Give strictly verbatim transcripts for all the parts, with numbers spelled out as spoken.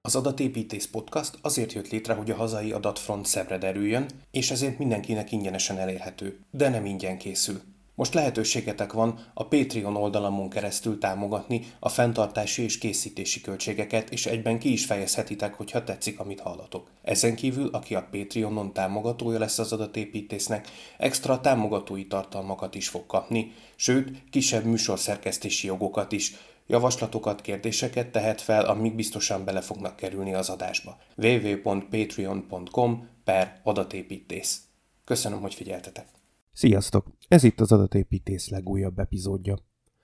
Az Adatépítész Podcast azért jött létre, hogy a hazai adatfront szebbre derüljön, és ezért mindenkinek ingyenesen elérhető, de nem ingyen készül. Most lehetőségetek van a Patreon oldalamon keresztül támogatni a fenntartási és készítési költségeket, és egyben ki is fejezhetitek, hogyha tetszik, amit hallatok. Ezen kívül, aki a Patreonon támogatója lesz az Adatépítésznek, extra támogatói tartalmakat is fog kapni, sőt, kisebb műsorszerkesztési jogokat is. Javaslatokat, kérdéseket tehet fel, amik biztosan bele fognak kerülni az adásba. double-u double-u double-u pont patreon pont com per adatépítész. Köszönöm, hogy figyeltetek! Sziasztok! Ez itt az Adatépítész legújabb epizódja.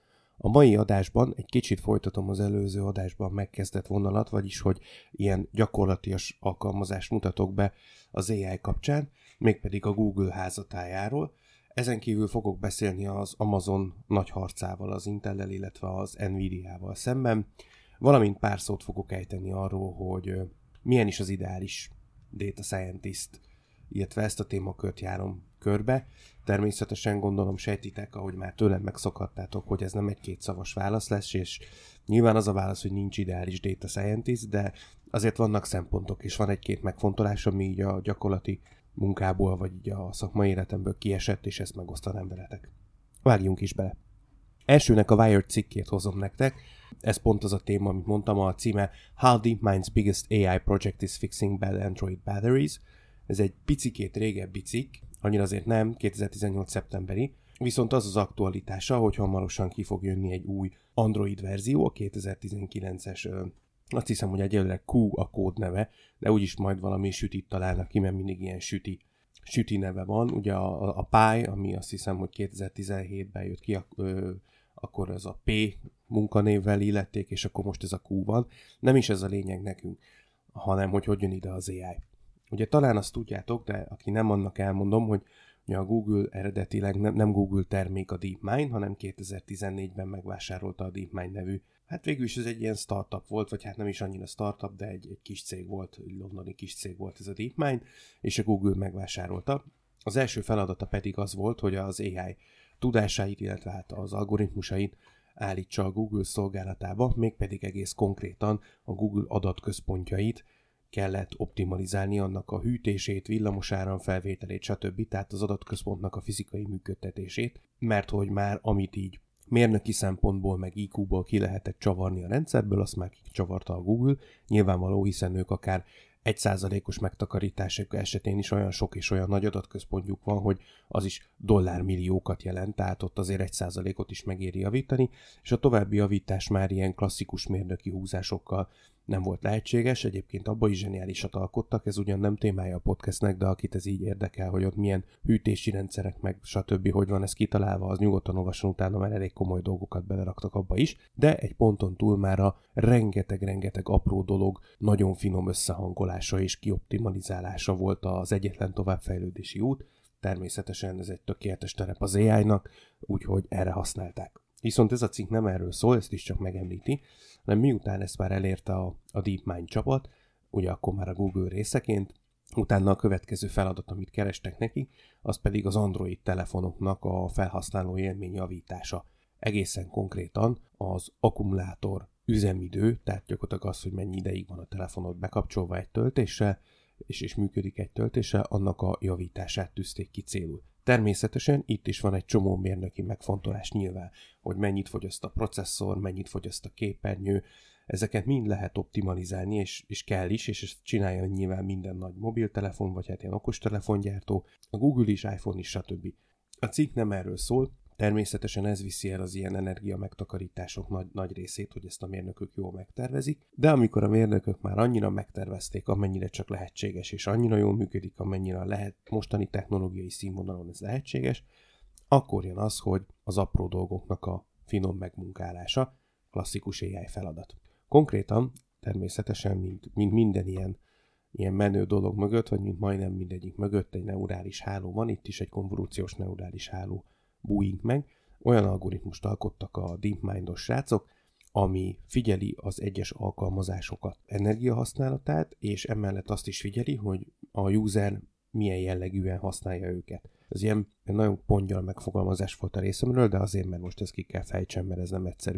A mai adásban egy kicsit folytatom az előző adásban megkezdett vonalat, vagyis hogy ilyen gyakorlatias alkalmazást mutatok be az á i kapcsán, mégpedig a Google házatájáról. Ezen kívül fogok beszélni az Amazon nagy harcával, az Intellel, illetve az Nvidiával szemben, valamint pár szót fogok ejteni arról, hogy milyen is az ideális data scientist, illetve ezt a témakört járom körbe. Természetesen gondolom sejtitek, ahogy már tőlem megszokhattátok, hogy ez nem egy kétszavas válasz lesz, és nyilván az a válasz, hogy nincs ideális data scientist, de azért vannak szempontok, és van egy-két megfontolás, ami így a gyakorlati munkából, vagy így a szakmai életemből kiesett, és ezt megosztanám veletek. Vágjunk is bele. Elsőnek a Wired cikkét hozom nektek, ez pont az a téma, amit mondtam, a címe How DeepMind's biggest á i project is fixing bad Android batteries. Ez egy picikét régebbi cikk, annyira azért nem, kétezer-tizennyolc szeptemberi, viszont az az aktualitása, hogy hamarosan ki fog jönni egy új Android verzió, a kétezer-tizenkilences, azt hiszem, hogy egyelőre Q a kódneve, de úgyis majd valami sütit találnak ki, mert mindig ilyen süti, süti neve van. Ugye a, a, a Pi, ami azt hiszem, hogy kétezer-tizenhétben jött ki, ö, akkor ez a P munkanévvel illették, és akkor most ez a Q van. Nem is ez a lényeg nekünk, hanem hogy hogy jön ide az á i. Ugye talán azt tudjátok, de aki nem, annak elmondom, hogy ugye a Google eredetileg nem, nem Google termék a DeepMind, hanem kétezer-tizennégyben megvásárolta a DeepMind nevű. Hát végül is ez egy ilyen startup volt, vagy hát nem is annyira startup, de egy, egy kis cég volt, egy londoni kis cég volt ez a DeepMind, és a Google megvásárolta. Az első feladata pedig az volt, hogy az á i tudásait, illetve hát az algoritmusait állítsa a Google szolgálatába, mégpedig egész konkrétan a Google adatközpontjait kellett optimalizálni, annak a hűtését, villamosáram felvételét, stb. Tehát az adatközpontnak a fizikai működtetését, mert hogy már amit így mérnöki szempontból, meg í kú-ból ki lehetett csavarni a rendszerből, azt már kicsavarta a Google. Nyilvánvaló, hiszen ők akár egy százalékos megtakarítások esetén is olyan sok és olyan nagy adatközpontjuk van, hogy az is dollármilliókat jelent, tehát ott azért egy százalékot is megéri javítani, és a további javítás már ilyen klasszikus mérnöki húzásokkal nem volt lehetséges, egyébként abban is zseniálisat alkottak, ez ugyan nem témája a podcastnek, de akit ez így érdekel, hogy ott milyen hűtési rendszerek, meg stb. Hogy van ez kitalálva, az nyugodtan olvasson utána, mert elég komoly dolgokat beleraktak abba is, de egy ponton túl már a rengeteg-rengeteg apró dolog nagyon finom összehangolása és kioptimalizálása volt az egyetlen továbbfejlődési út. Természetesen ez egy tökéletes terep az á i-nak, úgyhogy erre használták. Viszont ez a cikk nem erről szól, ezt is csak megemlíti, hanem miután ezt már elérte a, a DeepMind csapat, ugye akkor már a Google részeként, utána a következő feladat, amit kerestek neki, az pedig az Android telefonoknak a felhasználó élmény javítása. Egészen konkrétan az akkumulátor üzemidő, tehát gyakorlatilag az, hogy mennyi ideig van a telefonod bekapcsolva egy töltéssel, és, és működik egy töltéssel, annak a javítását tűzték ki célul. Természetesen itt is van egy csomó mérnöki megfontolás nyilván, hogy mennyit fogyaszt a processzor, mennyit fogyaszt a képernyő, ezeket mind lehet optimalizálni, és, és kell is, és ezt csinálja nyilván minden nagy mobiltelefon, vagy hát ilyen okostelefongyártó, a Google is, iPhone is, stb. A cikk nem erről szól, természetesen ez viszi el az ilyen energia megtakarítások nagy, nagy részét, hogy ezt a mérnökök jól megtervezik, de amikor a mérnökök már annyira megtervezték, amennyire csak lehetséges, és annyira jól működik, amennyire lehet mostani technológiai színvonalon ez lehetséges, akkor jön az, hogy az apró dolgoknak a finom megmunkálása, klasszikus á i feladat. Konkrétan, természetesen, mint, mint minden ilyen, ilyen menő dolog mögött, vagy mint majdnem mindegyik mögött egy neurális háló van, itt is egy konvolúciós neurális háló bújink meg. Olyan algoritmust alkottak a DeepMind-os srácok, ami figyeli az egyes alkalmazásokat, energiahasználatát, és emellett azt is figyeli, hogy a user milyen jellegűen használja őket. Ez ilyen nagyon pongyal megfogalmazás volt a részemről, de azért, mert most ezt ki kell fejtsem, mert ez nem egyszerű.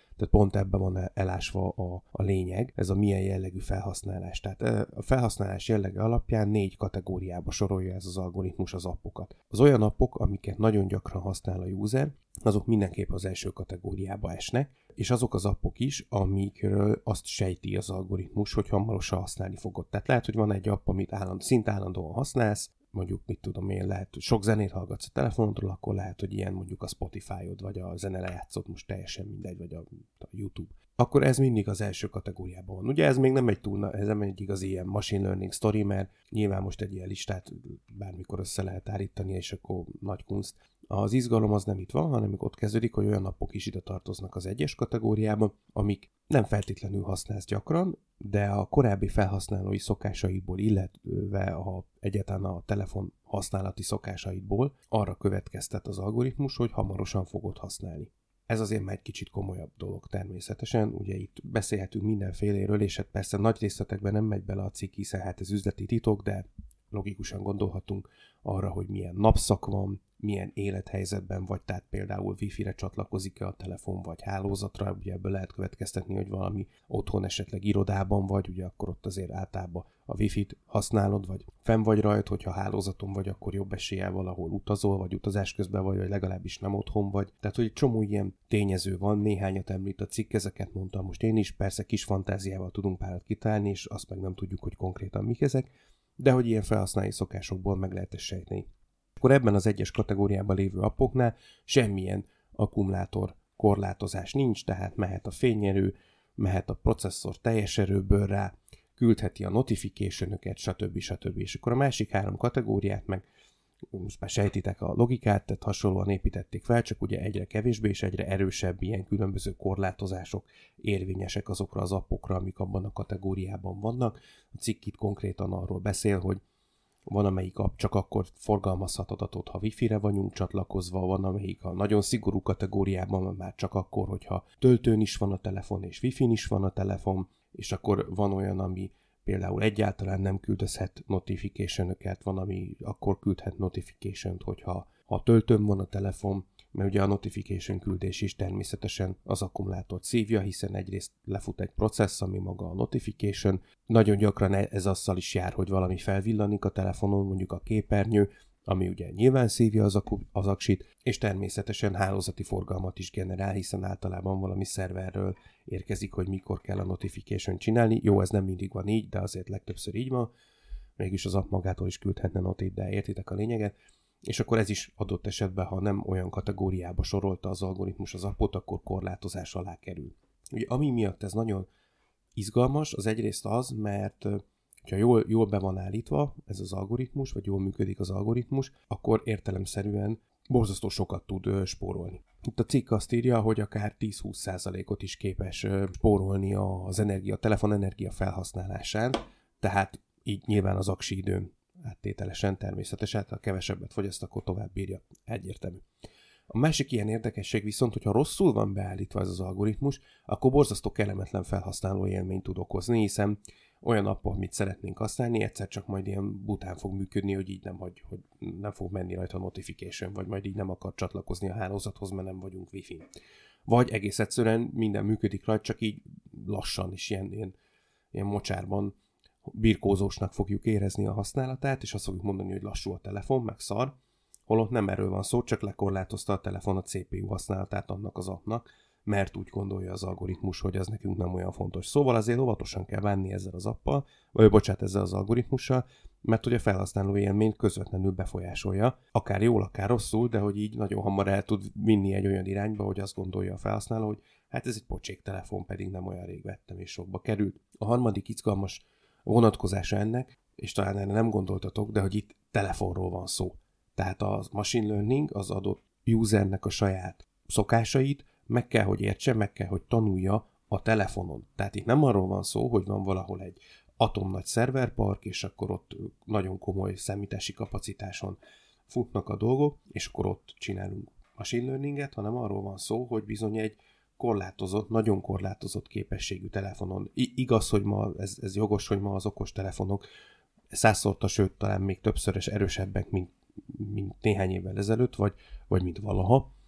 Tehát pont ebben van elásva a, a lényeg, ez a milyen jellegű felhasználás. Tehát a felhasználás jellege alapján négy kategóriába sorolja ez az algoritmus az appokat. Az olyan appok, amiket nagyon gyakran használ a user, azok mindenképp az első kategóriába esnek, és azok az appok is, amikről azt sejti az algoritmus, hogy hamarosan használni fogod. Tehát lehet, hogy van egy app, amit állandó, szinte állandóan használsz, mondjuk, mit tudom én, lehet, sok zenét hallgatsz a telefonodról, akkor lehet, hogy ilyen mondjuk a Spotify-od, vagy a zene lejátszod, most teljesen mindegy, vagy a, a YouTube. Akkor ez mindig az első kategóriában van. Ugye ez még nem egy túl, ez nem egy igazi ilyen machine learning story, mert nyilván most egy ilyen listát bármikor össze lehet állítani, és akkor nagy kunst. Az izgalom az nem itt van, hanem ott kezdődik, hogy olyan appok is ide tartoznak az egyes kategóriába, amik nem feltétlenül használsz gyakran, de a korábbi felhasználói szokásaidból, illetve a, egyáltalán a telefon használati szokásaidból arra következtet az algoritmus, hogy hamarosan fogod használni. Ez azért már egy kicsit komolyabb dolog természetesen, ugye itt beszélhetünk mindenféléről, és hát persze nagy részletekben nem megy bele a cikk, hiszen hát ez üzleti titok, de logikusan gondolhatunk arra, hogy milyen napszak van, milyen élethelyzetben vagy, tehát például wifi-re csatlakozik-e a telefon, vagy hálózatra, ugye ebből lehet következtetni, hogy valami otthon esetleg irodában vagy, ugye akkor ott azért általában a wifi-t használod, vagy fenn vagy rajt, hogyha hálózaton vagy, akkor jobb eséllyel valahol utazol, vagy utazás közben vagy, vagy legalábbis nem otthon vagy. Tehát, hogy egy csomó ilyen tényező van, néhányat említ a cikk, ezeket mondtam most én is, persze kis fantáziával tudunk párat kitálni, és azt meg nem tudjuk, hogy konkrétan mik ezek, de hogy ilyen felhasználói szokásokból meg lehet ezt sejteni. Akkor ebben az egyes kategóriában lévő appoknál semmilyen akkumulátor korlátozás nincs, tehát mehet a fényerő, mehet a processzor teljes erőből rá, küldheti a notification-öket, stb. stb. És akkor a másik három kategóriát meg, most már sejtitek a logikát, tehát hasonlóan építették fel, csak ugye egyre kevésbé és egyre erősebb ilyen különböző korlátozások érvényesek azokra az appokra, amik abban a kategóriában vannak. A cikk itt konkrétan arról beszél, hogy van, amelyik app csak akkor forgalmazhat adatot, ha wifi-re vagyunk csatlakozva, van, amelyik a nagyon szigorú kategóriában már csak akkor, hogyha töltőn is van a telefon, és wifi-n is van a telefon, és akkor van olyan, ami például egyáltalán nem küldözhet notification-öket, van, ami akkor küldhet notification-t, hogyha ha töltőn van a telefon, mert ugye a notification küldés is természetesen az akkumulátort szívja, hiszen egyrészt lefut egy processz, ami maga a notification. Nagyon gyakran ez azzal is jár, hogy valami felvillanik a telefonon, mondjuk a képernyő, ami ugye nyilván szívja az, ak- az aksit, és természetesen hálózati forgalmat is generál, hiszen általában valami szerverről érkezik, hogy mikor kell a notification csinálni. Jó, ez nem mindig van így, de azért legtöbbször így van. Mégis az app magától is küldhetne notit, de értitek a lényeget. És akkor ez is adott esetben, ha nem olyan kategóriába sorolta az algoritmus az appot, akkor korlátozás alá kerül. Ugye ami miatt ez nagyon izgalmas, az egyrészt az, mert ha jól, jól be van állítva ez az algoritmus, vagy jól működik az algoritmus, akkor értelemszerűen borzasztó sokat tud spórolni. Itt a cikk azt írja, hogy akár tíz-húsz százalékot is képes spórolni az energia, a telefonenergia felhasználásán, tehát így nyilván az aksi időn áttételesen természetesen, ha kevesebbet fogyaszt, akkor tovább bírja. Egyértelmű. A másik ilyen érdekesség viszont, hogyha rosszul van beállítva ez az algoritmus, akkor borzasztó kellemetlen felhasználó élményt tud okozni, hiszen olyan app, amit szeretnénk használni, egyszer csak majd ilyen bután fog működni, hogy így nem, hagy, hogy nem fog menni rajta a notification, vagy majd így nem akar csatlakozni a hálózathoz, mert nem vagyunk wifi-n. Vagy egész egyszerűen minden működik rajta, csak így lassan is ilyen, ilyen, ilyen mocsárban birkózósnak fogjuk érezni a használatát, és azt fogjuk mondani, hogy lassú a telefon, meg szar, holott nem erről van szó, csak lekorlátozta a telefon a cé pé u használatát annak az appnak, mert úgy gondolja az algoritmus, hogy az nekünk nem olyan fontos. Szóval azért óvatosan kell bánni ezzel az appal, vagy bocsánat, ezzel az algoritmussal, mert hogy a felhasználó élményt közvetlenül befolyásolja, akár jól, akár rosszul, de hogy így nagyon hamar el tud vinni egy olyan irányba, hogy azt gondolja a felhasználó, hogy hát ez egy pocsék telefon, pedig nem olyan rég vettem és sokba került. A harmadik izgalmas vonatkozása ennek, és talán erre nem gondoltatok, de hogy itt telefonról van szó. Tehát a machine learning az adott usernek a saját szokásait meg kell, hogy értse, meg kell, hogy tanulja a telefonon. Tehát itt nem arról van szó, hogy van valahol egy atomnagy szerverpark, és akkor ott nagyon komoly számítási kapacitáson futnak a dolgok, és akkor ott csinálunk machine learninget, hanem arról van szó, hogy bizony egy korlátozott, nagyon korlátozott képességű telefonon. I- igaz, hogy ma, ez, ez jogos, hogy ma az okos telefonok százszorta, sőt, talán még többszörös erősebbek, mint, mint néhány évvel ezelőtt, vagy, vagy mint valaha.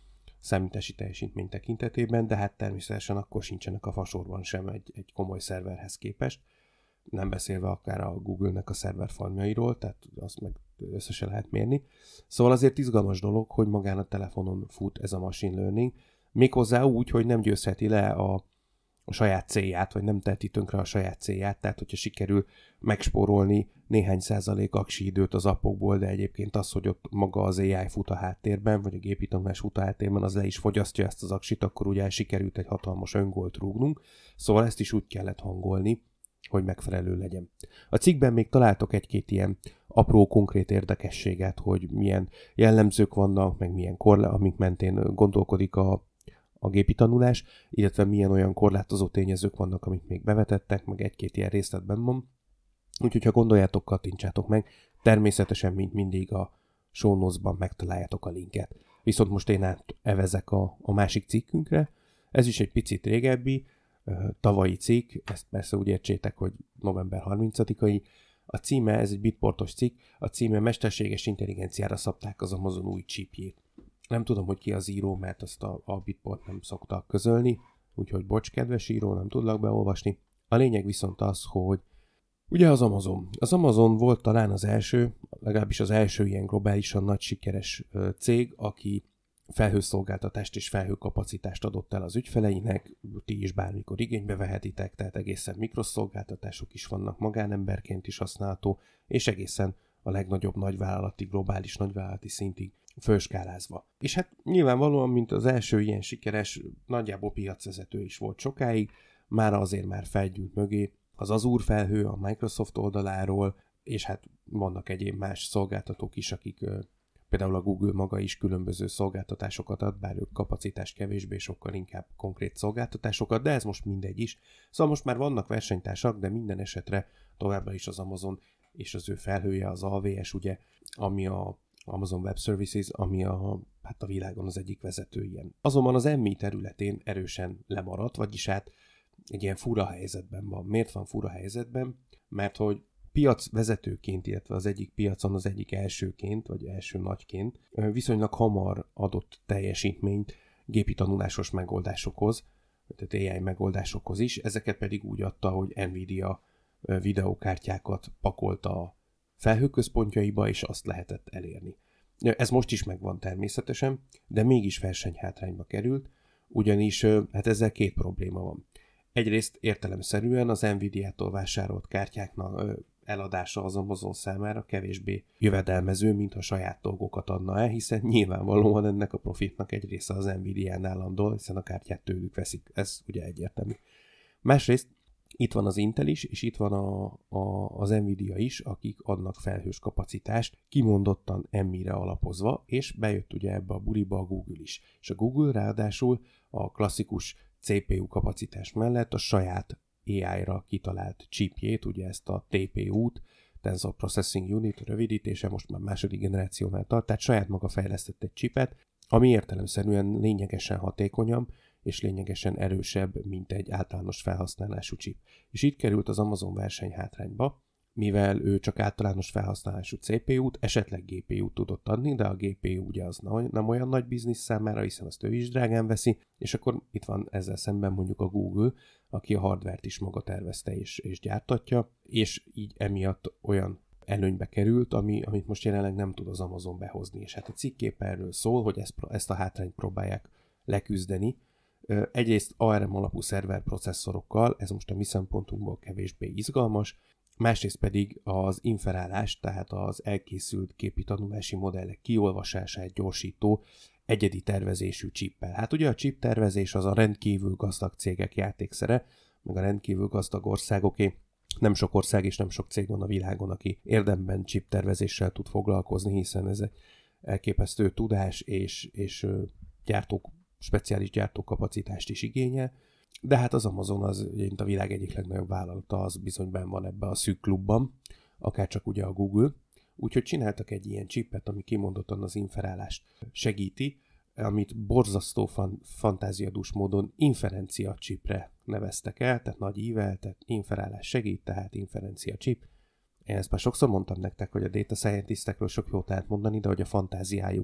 számítási teljesítmény tekintetében, de hát természetesen akkor sincsenek a fasorban sem egy, egy komoly szerverhez képest. Nem beszélve akár a Google-nek a szerverfarmjairól, tehát azt meg összesen lehet mérni. Szóval azért izgalmas dolog, hogy magán a telefonon fut ez a machine learning, méghozzá úgy, hogy nem győzheti le a, a saját célját, vagy nem teheti tönkre a saját célját, tehát hogyha sikerül megspórolni néhány százalék aksi időt az appokból, de egyébként az, hogy ott maga az á i fut a háttérben, vagy a gépi tanulás fut a háttérben, az le is fogyasztja ezt az aksit, akkor ugye sikerült egy hatalmas öngolt rúgnunk, szóval ezt is úgy kellett hangolni, hogy megfelelő legyen. A cikkben még találtok egy-két ilyen apró, konkrét érdekességet, hogy milyen jellemzők vannak, meg milyen korlát, amik mentén gondolkodik a, a gépi tanulás, illetve milyen olyan korlátozó tényezők vannak, amik még bevetettek, meg egy-két ilyen részletben van. Úgyhogy, ha gondoljátok, kattintsátok meg. Természetesen, mint mindig a show notes-ban megtaláljátok a linket. Viszont most én átevezek a, a másik cikkünkre. Ez is egy picit régebbi, tavalyi cikk, ezt persze úgy értsétek, hogy november harmincadikai. A címe, ez egy bitportos cikk, a címe mesterséges intelligenciára szabták az Amazon új chipjét. Nem tudom, hogy ki az író, mert azt a, a bitport nem szokta közölni, úgyhogy bocs, kedves író, nem tudlak beolvasni. A lényeg viszont az, hogy ugye az Amazon. Az Amazon volt talán az első, legalábbis az első ilyen globálisan nagy sikeres cég, aki felhőszolgáltatást és felhőkapacitást adott el az ügyfeleinek, ti is bármikor igénybe vehetitek, tehát egészen mikroszolgáltatások is vannak, magánemberként is használható, és egészen a legnagyobb nagyvállalati, globális nagyvállalati szintig fölskálázva. És hát nyilvánvalóan, mint az első ilyen sikeres, nagyjából piacvezető is volt sokáig, már azért már felgyűlt mögé az Azure felhő a Microsoft oldaláról, és hát vannak egyéb más szolgáltatók is, akik például a Google maga is különböző szolgáltatásokat ad, bár ők kapacitást kevésbé, sokkal inkább konkrét szolgáltatásokat, de ez most mindegy is. Szóval most már vannak versenytársak, de minden esetre továbbra is az Amazon és az ő felhője, az á vé es, ugye, ami a Amazon Web Services, ami a, hát a világon az egyik vezető ilyen. Azonban az em i területén erősen lemaradt, vagyis hát egy ilyen fura helyzetben van. Miért van fura helyzetben? Mert hogy piacvezetőként, illetve az egyik piacon az egyik elsőként, vagy első nagyként viszonylag hamar adott teljesítményt gépi tanulásos megoldásokhoz, tehát á i megoldásokhoz is, ezeket pedig úgy adta, hogy Nvidia videókártyákat pakolt a felhőközpontjaiba, és azt lehetett elérni. Ez most is megvan természetesen, de mégis versenyhátrányba került, ugyanis hát ezzel két probléma van. Egyrészt értelemszerűen az Nvidia-tól vásárolt kártyáknak eladása az Amazon számára kevésbé jövedelmező, mint ha saját dolgokat adna el, hiszen nyilvánvalóan ennek a profitnak egy része az Nvidia-nál landol, hiszen a kártyát tőlük veszik. Ez ugye egyértelmű. Másrészt itt van az Intel is, és itt van a, a, az Nvidia is, akik adnak felhős kapacitást, kimondottan em i-re alapozva, és bejött ugye ebbe a buliba a Google is. És a Google ráadásul a klasszikus cé pé u kapacitás mellett a saját á i-ra kitalált chipjét, ugye ezt a té pé u-t, Tensor Processing Unit rövidítése, most már második generációnál tart, tehát saját maga fejlesztett egy chipet, ami értelemszerűen lényegesen hatékonyabb, és lényegesen erősebb, mint egy általános felhasználású chip. És itt került az Amazon versenyhátrányba, mivel ő csak általános felhasználású cé pé u-t, esetleg gé pé u-t tudott adni, de a gé pé u ugye az nem olyan nagy biznisz számára, hiszen azt ő is drágán veszi, és akkor itt van ezzel szemben mondjuk a Google, aki a hardvert is maga tervezte és, és gyártatja, és így emiatt olyan előnybe került, ami, amit most jelenleg nem tud az Amazon behozni. És hát a cikk erről szól, hogy ezt, ezt a hátrányt próbálják leküzdeni. Egyrészt á er em alapú szerverprocesszorokkal, ez most a mi szempontunkból kevésbé izgalmas, másrészt pedig az inferálás, tehát az elkészült képi tanulási modellek kiolvasását gyorsító egyedi tervezésű chippel. Hát ugye a chip tervezés az a rendkívül gazdag cégek játékszere, meg a rendkívül gazdag országoké. Nem sok ország és nem sok cég van a világon, aki érdemben chip tervezéssel tud foglalkozni, hiszen ez egy elképesztő tudás és, és gyártók, speciális gyártókapacitást is igényel. De hát az Amazon az, mint a világ egyik legnagyobb vállalata, az bizony benn van ebbe a szűk klubban, akárcsak ugye a Google. Úgyhogy csináltak egy ilyen chipet, ami kimondottan az inferálást segíti, amit borzasztó fan, fantáziadús módon inferencia chipre neveztek el, tehát nagy ível, tehát inferálás segít, tehát inferencia chip. Én ezt már sokszor mondtam nektek, hogy a data scientistekről sok jót lehet mondani, de hogy a fantáziájuk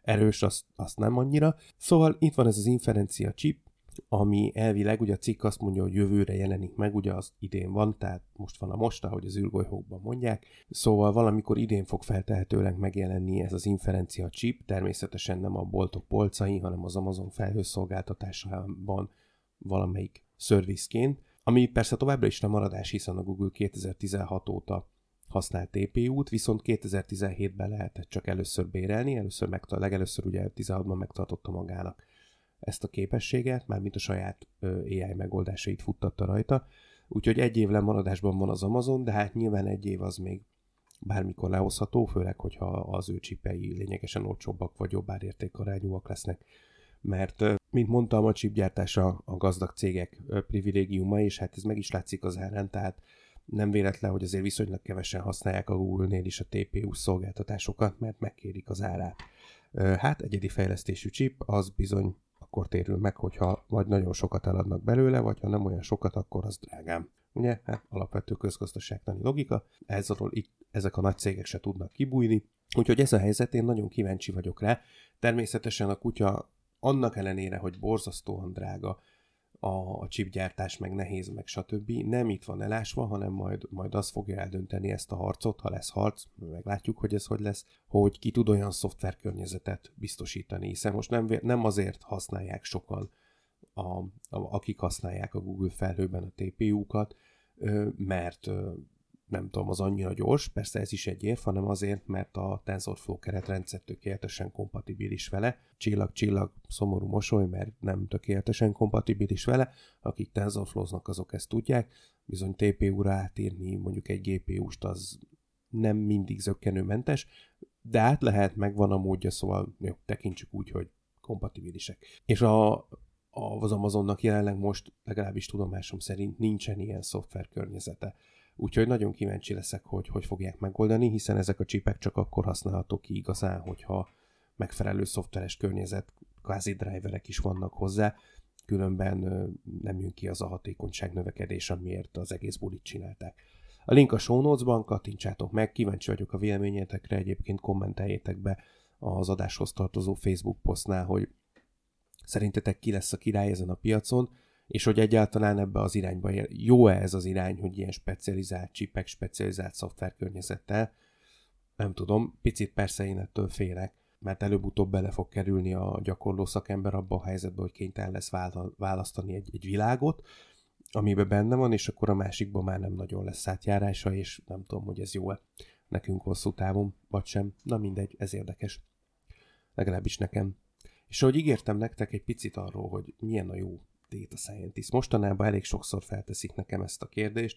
erős, azt, azt nem annyira. Szóval itt van ez az inferencia chip, ami elvileg, ugye a cikk azt mondja, hogy jövőre jelenik meg, ugye az idén van, tehát most van a most, ahogy az űrgolyókban mondják. Szóval valamikor idén fog feltehetőleg megjelenni ez az inferencia chip, természetesen nem a boltok polcain, hanem az Amazon felhőszolgáltatásában valamelyik szervizként, ami persze továbbra is nem maradás, hiszen a Google kétezer-tizenhat óta használ té pé ú-t, viszont kétezer-tizenhétben lehetett csak először bérelni, először megta- legelőször ugye tizenhatban megtartotta magának ezt a képességet, mármint a saját á i megoldásait futtatta rajta, úgyhogy egy év lemaradásban van az Amazon, de hát nyilván egy év az még bármikor lehozható, főleg, hogyha az ő csipei lényegesen olcsóbbak vagy jobb árértékarányúak lesznek. Mert, mint mondtam, a chipgyártás a, a gazdag cégek privilégiuma, és hát ez meg is látszik az árán, tehát nem véletlen, hogy azért viszonylag kevesen használják a Google-nél is a té pé ú szolgáltatásokat, mert megkérik az árát. Hát egyedi fejlesztésű chip, az bizony akkor térül meg, hogyha vagy nagyon sokat eladnak belőle, vagy ha nem olyan sokat, akkor az drágám. Ugye? Hát alapvető közgazdaságtani logika, ezzel itt ezek a nagy cégek se tudnak kibújni. Úgyhogy ez a helyzet, én nagyon kíváncsi vagyok rá. Természetesen a kutya annak ellenére, hogy borzasztóan drága a, a chipgyártás, meg nehéz, meg stb. Nem itt van elásva, hanem majd, majd az fogja eldönteni ezt a harcot, ha lesz harc, meglátjuk, hogy ez hogy lesz, hogy ki tud olyan szoftverkörnyezetet biztosítani, hiszen most nem, nem azért használják sokan, a, a, akik használják a Google felhőben a té pé ú-kat, mert nem tudom, az annyira gyors, persze ez is egy érv, hanem azért, mert a TensorFlow keretrendszer tökéletesen kompatibilis vele. Csillag-csillag, szomorú mosoly, mert nem tökéletesen kompatibilis vele. Akik TensorFlow-znak, azok ezt tudják. Bizony té pé ú-ra átírni mondjuk egy gé pé ú-st, az nem mindig zökkenőmentes, de át lehet, megvan a módja, szóval jó, tekintsük úgy, hogy kompatibilisek. És a, a, az Amazonnak jelenleg most, legalábbis tudomásom szerint nincsen ilyen szoftver környezete. Úgyhogy nagyon kíváncsi leszek, hogy hogy fogják megoldani, hiszen ezek a csipek csak akkor használhatók ki igazán, hogyha megfelelő szoftveres környezet, kvázi driverek is vannak hozzá, különben nem jön ki az a hatékonyság növekedés, amiért az egész bulit csinálták. A link a show notes-ban, kattintsátok meg, kíváncsi vagyok a véleményetekre, egyébként kommenteljétek be az adáshoz tartozó Facebook posztnál, hogy szerintetek ki lesz a király ezen a piacon, és hogy egyáltalán ebbe az irányba ér. Jó-e ez az irány, hogy ilyen specializált csipek, specializált szoftverkörnyezettel? Nem tudom, picit persze én ettől félek, mert előbb-utóbb bele fog kerülni a gyakorló szakember abba a helyzetbe, hogy kénytelen lesz választani egy, egy világot, amiben benne van, és akkor a másikban már nem nagyon lesz átjárása, és nem tudom, hogy ez jó-e nekünk hosszú távon, vagy sem. Na mindegy, ez érdekes. Legalábbis nekem. És ahogy ígértem nektek egy picit arról, hogy milyen a jó data scientist. Mostanában elég sokszor felteszik nekem ezt a kérdést.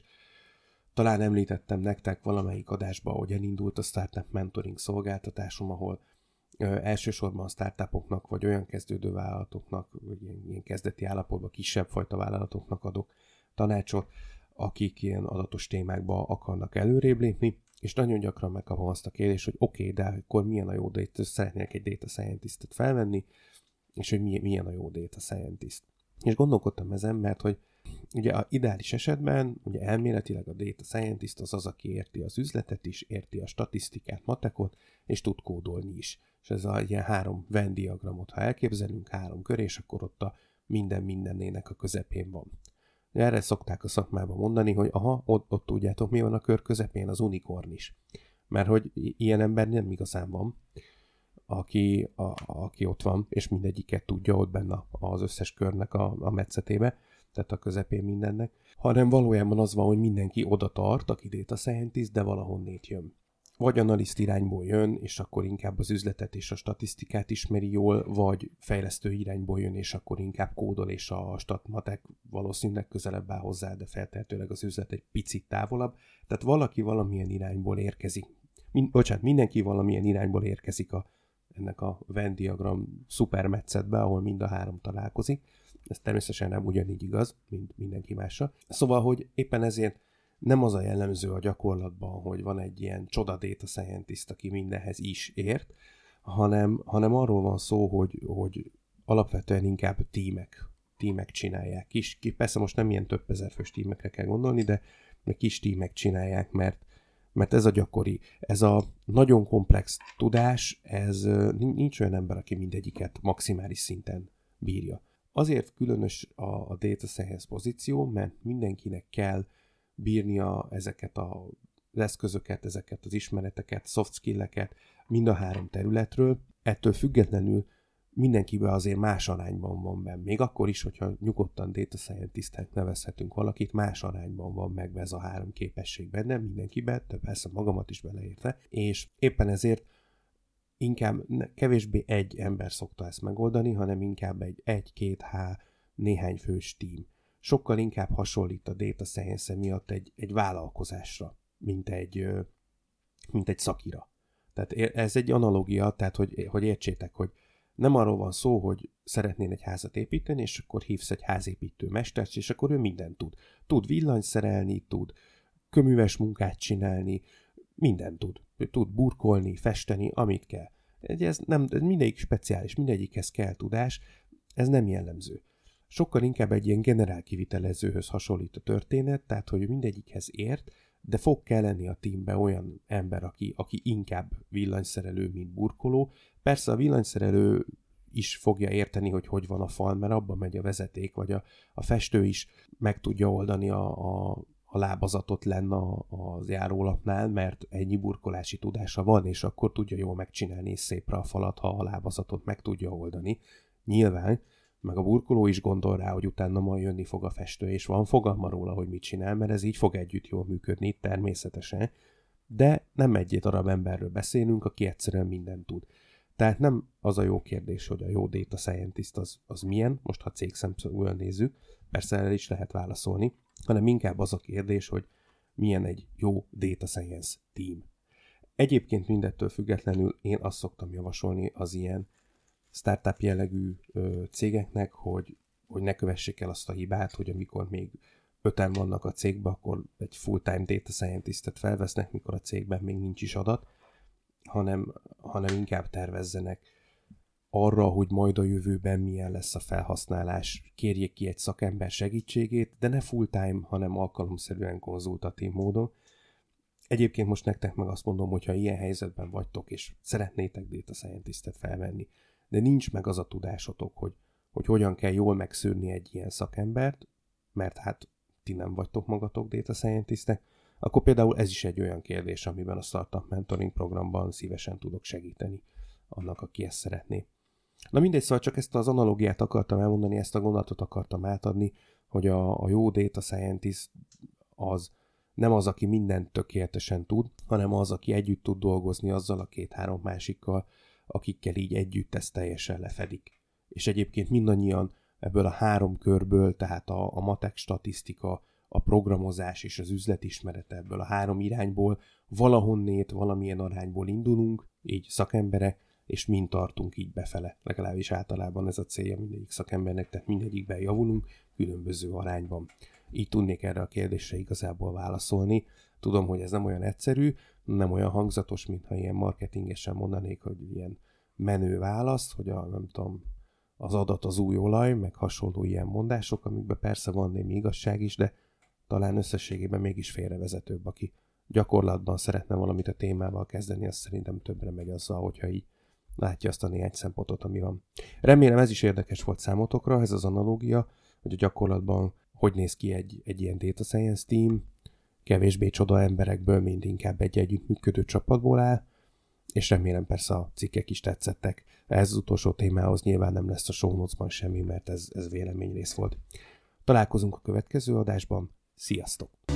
Talán említettem nektek valamelyik adásban, hogy elindult a Startup Mentoring szolgáltatásom, ahol ö, elsősorban a startupoknak, vagy olyan kezdődő vállalatoknak, vagy ilyen, ilyen kezdeti állapotban kisebb fajta vállalatoknak adok tanácsot, akik ilyen adatos témákba akarnak előrébb lépni, és nagyon gyakran megkapom azt a kérdést, hogy oké, okay, de akkor milyen a jó data, szeretnék egy data scientistet felvenni, és hogy milyen a jó data scientist. És gondolkodtam ezen, mert hogy ugye a ideális esetben, ugye elméletileg a data scientist az az, aki érti az üzletet is, érti a statisztikát, matekot, és tud kódolni is. És ez a ilyen három Venn diagramot, ha elképzelünk, három kör, és akkor ott a minden mindennének a közepén van. Erre szokták a szakmában mondani, hogy aha, ott, ott tudjátok, mi van a kör közepén, az unikorn is. Mert hogy ilyen ember nem igazán van, aki, a, aki ott van, és mindegyiket tudja ott benne az összes körnek a, a metszetébe, tehát a közepén mindennek, hanem valójában az van, hogy mindenki oda tart, aki data scientist, de valahonnét jön. Vagy analiszt irányból jön, és akkor inkább az üzletet és a statisztikát ismeri jól, vagy fejlesztő irányból jön, és akkor inkább kódol, és a statmatek valószínűleg közelebb áll hozzá, de feltehetőleg az üzlet egy picit távolabb. Tehát valaki valamilyen irányból érkezik. Min- bocsánat, mindenki valamilyen irányból érkezik a ennek a Venn diagram szupermetszetbe, ahol mind a három találkozik. Ez természetesen nem ugyanígy igaz, mint mindenki másra. Szóval, hogy éppen ezért nem az a jellemző a gyakorlatban, hogy van egy ilyen csoda data scientist, aki mindenhez is ért, hanem, hanem arról van szó, hogy, hogy alapvetően inkább tímek, tímek csinálják. Kis, persze most nem ilyen több ezer fős tímekre kell gondolni, de kis tímek csinálják, mert mert ez a gyakori, ez a nagyon komplex tudás, ez nincs olyan ember, aki mindegyiket maximális szinten bírja. Azért különös a, a data science pozíció, mert mindenkinek kell bírnia ezeket a, az eszközöket, ezeket az ismereteket, soft skill-eket mind a három területről. Ettől függetlenül mindenkiben azért más arányban van benne. Még akkor is, hogyha nyugodtan data scientistnek nevezhetünk valakit, más arányban van meg ez a három képesség benne, mindenkiben, de persze magamat is beleértve, és éppen ezért inkább kevésbé egy ember szokta ezt megoldani, hanem inkább egy egy-két há néhány fős tím. Sokkal inkább hasonlít a data science miatt egy, egy vállalkozásra, mint egy, mint egy szakira. Tehát ez egy analogia, tehát hogy, hogy értsétek, hogy nem arról van szó, hogy szeretnél egy házat építeni, és akkor hívsz egy házépítő mestert, és akkor ő mindent tud. Tud villanyt szerelni, tud köműves munkát csinálni, mindent tud. Tud burkolni, festeni, amit kell. Ez, nem, ez mindegyik speciális, mindegyikhez kell tudás, ez nem jellemző. Sokkal inkább egy ilyen generál kivitelezőhöz hasonlít a történet, tehát hogy mindegyikhez ért, de fog kelleni a teambe olyan ember, aki, aki inkább villanyszerelő, mint burkoló. Persze a villanyszerelő is fogja érteni, hogy hogy van a fal, mert abban megy a vezeték, vagy a, a festő is meg tudja oldani a, a, a lábazatot lenne az járólapnál, mert ennyi burkolási tudása van, és akkor tudja jól megcsinálni és szépre a falat, ha a lábazatot meg tudja oldani. Nyilván, meg a burkoló is gondol rá, hogy utána majd jönni fog a festő, és van fogalma róla, hogy mit csinál, mert ez így fog együtt jól működni, természetesen, de nem egy darab emberről beszélünk, aki egyszerűen mindent tud. Tehát nem az a jó kérdés, hogy a jó data scientist az, az milyen, most ha cég szemszögből nézzük, persze erre is lehet válaszolni, hanem inkább az a kérdés, hogy milyen egy jó data science team. Egyébként mindettől függetlenül én azt szoktam javasolni az ilyen startup jellegű ö, cégeknek, hogy, hogy ne kövessék el azt a hibát, hogy amikor még öten vannak a cégben, akkor egy full-time data scientistet felvesznek, mikor a cégben még nincs is adat, hanem, hanem inkább tervezzenek arra, hogy majd a jövőben milyen lesz a felhasználás, kérjék ki egy szakember segítségét, de ne full-time, hanem alkalomszerűen konzultatív módon. Egyébként most nektek meg azt mondom, hogy ha ilyen helyzetben vagytok, és szeretnétek data scientistet felvenni, de nincs meg az a tudásotok, hogy, hogy hogyan kell jól megszűrni egy ilyen szakembert, mert hát ti nem vagytok magatok data scientistek, akkor például ez is egy olyan kérdés, amiben a Startup Mentoring programban szívesen tudok segíteni annak, aki ezt szeretné. Na mindegy, szóval csak ezt az analógiát akartam elmondani, ezt a gondolatot akartam átadni, hogy a, a jó data scientist az nem az, aki mindent tökéletesen tud, hanem az, aki együtt tud dolgozni azzal a két-három másikkal, akikkel így együtt ezt teljesen lefedik. És egyébként mindannyian ebből a három körből, tehát a, a matek statisztika, a programozás és az üzletismeret ebből a három irányból valahonnét, valamilyen arányból indulunk, így szakemberek, és mind tartunk így befele. Legalábbis általában ez a célja mindegyik szakembernek, tehát mindegyikben javulunk különböző arányban. Így tudnék erre a kérdésre igazából válaszolni. Tudom, hogy ez nem olyan egyszerű, nem olyan hangzatos, mintha ilyen marketingesen mondanék, hogy ilyen menő választ, hogy a, nem tudom, az adat az új olaj, meg hasonló ilyen mondások, amikben persze van némi igazság is, de talán összességében mégis félrevezetőbb, aki gyakorlatban szeretne valamit a témával kezdeni, az szerintem többre megy azzal, hogyha így látja azt a néhány szempontot, ami van. Remélem ez is érdekes volt számotokra, ez az analógia, hogy a gyakorlatban hogy néz ki egy, egy ilyen data science team, kevésbé csoda emberekből, mind inkább egy együttműködő csapatból áll, és remélem persze a cikkek is tetszettek. Ez az utolsó témához nyilván nem lesz a show notes-ban semmi, mert ez, ez véleményrész volt. Találkozunk a következő adásban, sziasztok!